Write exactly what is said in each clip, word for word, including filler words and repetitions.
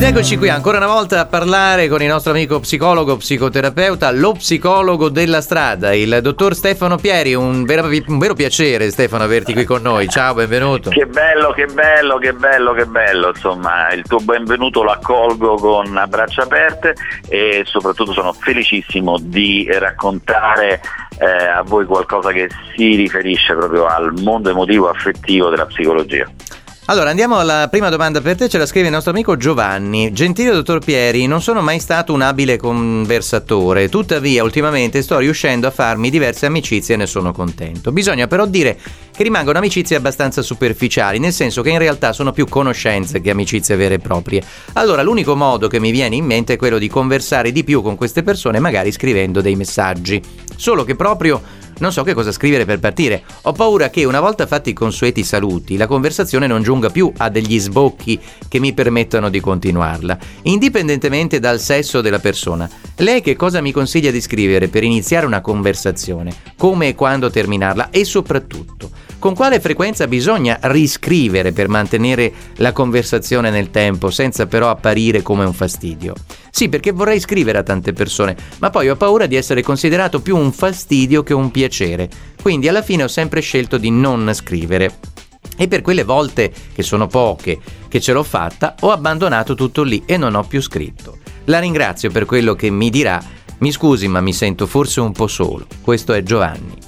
eccoci qui ancora una volta a parlare con il nostro amico psicologo, psicoterapeuta, lo psicologo della strada, il dottor Stefano Pieri. Un vero, un vero piacere, Stefano, averti qui con noi. Ciao, benvenuto. Che bello, che bello, che bello, che bello. Insomma, il tuo benvenuto lo accolgo con braccia aperte e soprattutto sono felicissimo di raccontare eh, a voi qualcosa che si riferisce proprio al mondo emotivo affettivo della psicologia. Allora, andiamo alla prima domanda per te, ce la scrive il nostro amico Giovanni. Gentile dottor Pieri, non sono mai stato un abile conversatore, tuttavia ultimamente sto riuscendo a farmi diverse amicizie e ne sono contento. Bisogna però dire che rimangono amicizie abbastanza superficiali, nel senso che in realtà sono più conoscenze che amicizie vere e proprie. Allora, l'unico modo che mi viene in mente è quello di conversare di più con queste persone, magari scrivendo dei messaggi. Solo che proprio non so che cosa scrivere per partire. Ho paura che una volta fatti i consueti saluti, la conversazione non giunga più a degli sbocchi che mi permettano di continuarla. Indipendentemente dal sesso della persona, lei che cosa mi consiglia di scrivere per iniziare una conversazione? Come e quando terminarla? E soprattutto, con quale frequenza bisogna riscrivere per mantenere la conversazione nel tempo, senza però apparire come un fastidio? Sì, perché vorrei scrivere a tante persone, ma poi ho paura di essere considerato più un fastidio che un piacere. Quindi alla fine ho sempre scelto di non scrivere. E per quelle volte, che sono poche, che ce l'ho fatta, ho abbandonato tutto lì e non ho più scritto. La ringrazio per quello che mi dirà. Mi scusi, ma mi sento forse un po' solo. Questo è Giovanni.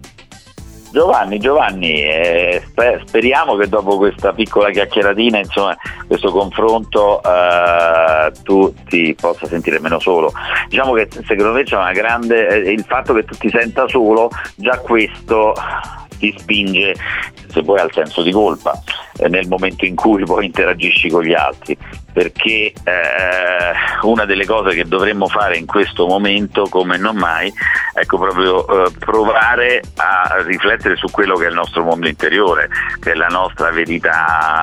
Giovanni, Giovanni, eh, sper- speriamo che dopo questa piccola chiacchieratina, insomma, questo confronto, eh, tu ti possa sentire meno solo. Diciamo che secondo me c'è una grande, eh, il fatto che tu ti senta solo, già questo ti spinge, se vuoi, al senso di colpa eh, nel momento in cui poi interagisci con gli altri, perché eh, una delle cose che dovremmo fare in questo momento, come non mai, ecco proprio eh, provare a riflettere su quello che è il nostro mondo interiore, che è la nostra verità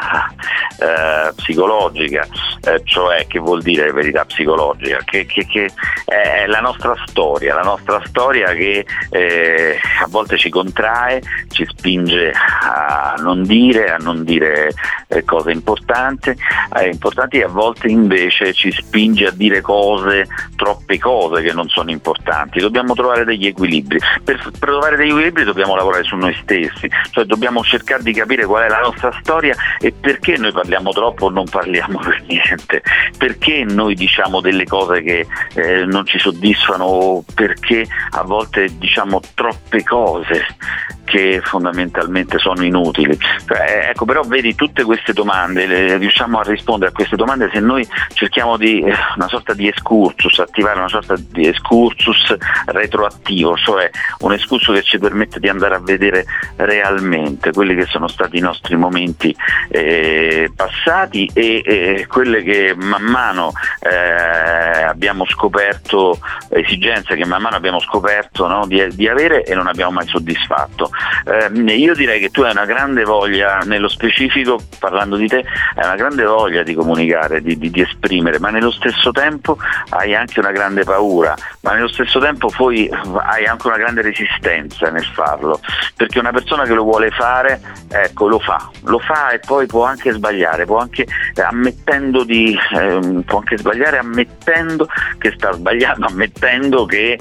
eh, eh, psicologica, eh, cioè che vuol dire verità psicologica? Che, che, che è la nostra storia, la nostra storia che eh, a volte ci contrae, ci spinge a non dire, a non dire eh, cose importanti, eh, importanti e a volte invece ci spinge a dire cose, troppe cose che non sono importanti. Dobbiamo trovare degli equilibri. Per, per trovare degli equilibri dobbiamo lavorare su noi stessi, cioè dobbiamo cercare di capire qual è la nostra storia e perché noi parliamo troppo o non parliamo per niente, perché noi diciamo delle cose che eh, non ci soddisfano o perché a volte diciamo troppe cose che fondamentalmente sono inutili. Eh, ecco, però vedi, tutte queste domande le, riusciamo a rispondere a queste domande se noi cerchiamo di eh, una sorta di excursus, attivare una sorta di excursus retroattivo, cioè un excursus che ci permette di andare a vedere realmente quelli che sono stati i nostri momenti eh, passati e eh, quelle che man mano eh, abbiamo scoperto, esigenze che man mano abbiamo scoperto, no, di, di avere e non abbiamo mai soddisfatto. Eh, io direi che tu hai una grande voglia, nello specifico parlando di te, hai una grande voglia di comunicare, di, di, di esprimere, ma nello stesso tempo hai anche una grande paura, ma nello stesso tempo poi hai anche una grande resistenza nel farlo, perché una persona che lo vuole fare, ecco, lo fa, lo fa e poi può anche sbagliare, può anche eh, ammettendo di eh, può anche sbagliare ammettendo che sta sbagliando, ammettendo che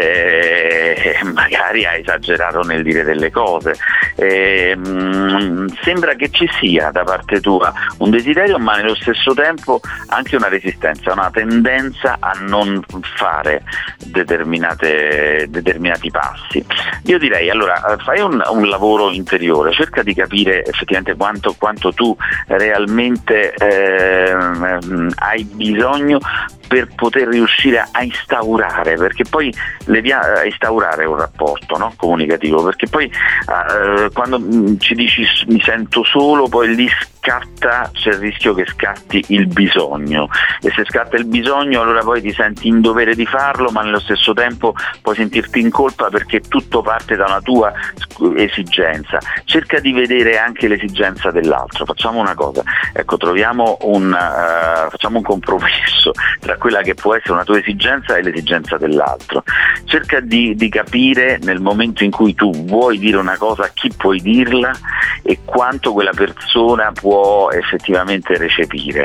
eh, magari ha esagerato nel dire delle cose. Eh, mh, sembra che ci sia da parte tua un desiderio, ma nello stesso tempo anche una resistenza, una tendenza a non fare determinate, determinati passi. Io direi, allora, fai un, un lavoro interiore, cerca di capire effettivamente quanto, quanto tu realmente eh, hai bisogno per poter riuscire a instaurare, perché poi le a instaurare un rapporto, no, comunicativo, perché poi eh, quando mh, ci dici mi sento solo, poi lì scatta, c'è il rischio che scatti il bisogno, e se scatta il bisogno allora poi ti senti in dovere di farlo, ma nello stesso tempo puoi sentirti in colpa perché tutto parte da una tua esigenza. Cerca di vedere anche l'esigenza dell'altro. Facciamo una cosa, ecco, troviamo un uh, facciamo un compromesso tra quella che può essere una tua esigenza e l'esigenza dell'altro. Cerca di, di capire nel momento in cui tu vuoi dire una cosa a chi puoi dirla e quanto quella persona può effettivamente recepire.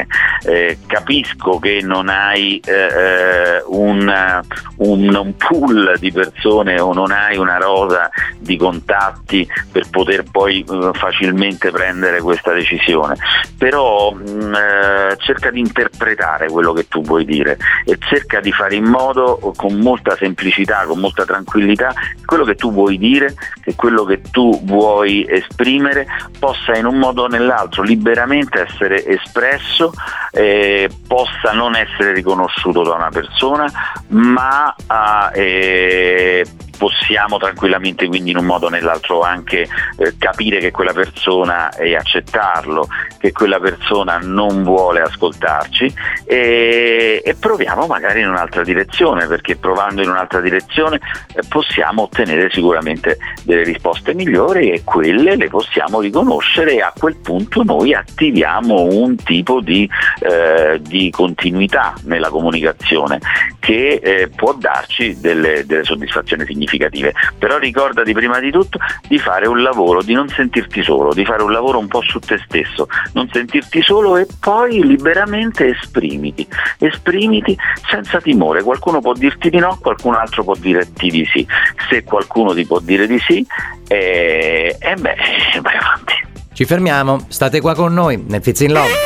eh, capisco che non hai eh, un, un, un pool di persone o non hai una rosa di contatti per poter poi eh, facilmente prendere questa decisione, però mh, eh, cerca di interpretare quello che tu vuoi dire e cerca di fare in modo, con molta semplicità, con molta tranquillità, che quello che tu vuoi dire, che quello che tu vuoi esprimere possa in un modo o nell'altro liberamente essere espresso, eh, possa non essere riconosciuto da una persona, ma eh, possiamo tranquillamente quindi in un modo o nell'altro anche eh, capire che quella persona e accettarlo, che quella persona non vuole ascoltarci e, e proviamo magari in un'altra direzione, perché provando in un'altra direzione eh, possiamo ottenere sicuramente delle risposte migliori e quelle le possiamo riconoscere e a quel punto noi attiviamo un tipo di, eh, di continuità nella comunicazione che eh, può darci delle, delle soddisfazioni significative. Però ricordati prima di tutto di fare un lavoro, di non sentirti solo, di fare un lavoro un po' su te stesso, non sentirti solo e poi liberamente esprimiti, esprimiti senza timore. Qualcuno può dirti di no, qualcun altro può dirti di sì. Se qualcuno ti può dire di sì, e eh, eh beh, vai avanti. Ci fermiamo, state qua con noi nel Fits in Love.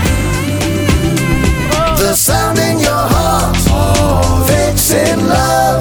The sound in your heart, Fits in Love.